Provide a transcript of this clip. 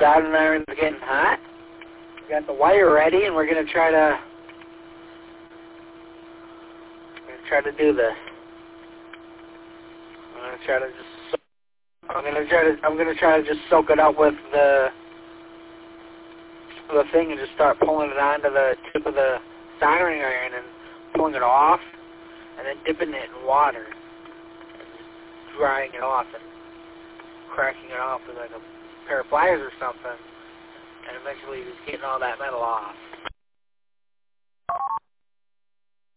soldering iron's getting hot. We got the wire ready, and we're gonna try to do this. I'm gonna try to just soak it up with the thing and just start pulling it onto the tip of the soldering iron and pulling it off, and then dipping it in water and just drying it off and cracking it off with like a pair of pliers or something, and eventually just getting all that metal off.